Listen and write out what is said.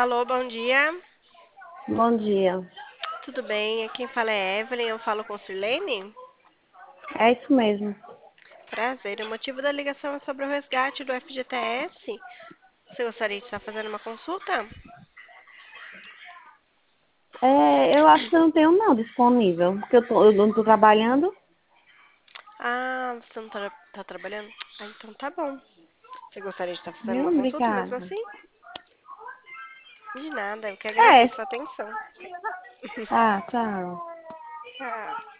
Alô, bom dia. Bom dia. Tudo bem? Quem fala é Evelyn, eu falo com Sirlene. É isso mesmo. Prazer. O motivo da ligação é sobre o resgate do FGTS. Você gostaria de estar fazendo uma consulta? Eu acho que eu não tenho não disponível, porque eu não tô trabalhando. Ah, você não tá trabalhando? Ah, então tá bom. Você gostaria de estar fazendo Viu? uma consulta mesmo Obrigada. assim? De nada, eu que É. agradeço a atenção. Ah, tchau. Tchau.